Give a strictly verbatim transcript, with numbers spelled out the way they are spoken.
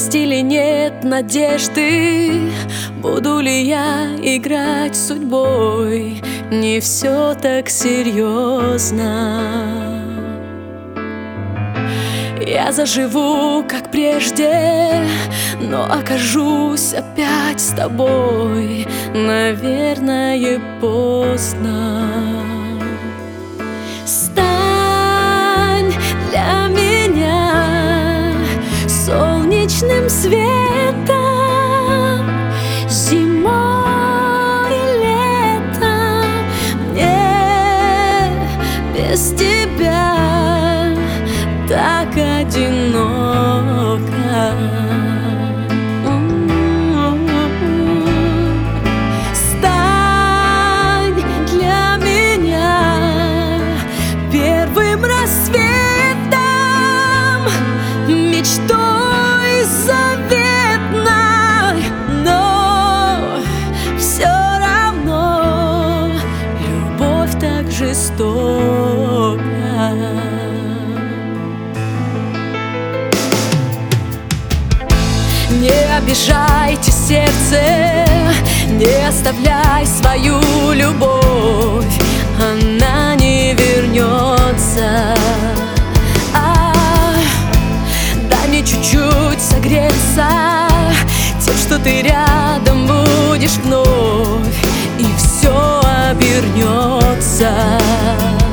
Есть или нет надежды, буду ли я играть с судьбой? Не все так серьезно. Я заживу, как прежде, но окажусь опять с тобой. Наверное, поздно. Стань для меня солнечным светом, зимой и летом. Мне без тебя так одиноко. Стань для меня первым рассветом, мечтой заветной, но все равно любовь так жестока. Не обижайте сердце, не оставляй свою любовь, она не вернется. А, дай мне чуть-чуть согреться тем, что ты рядом будешь вновь, и все обернется.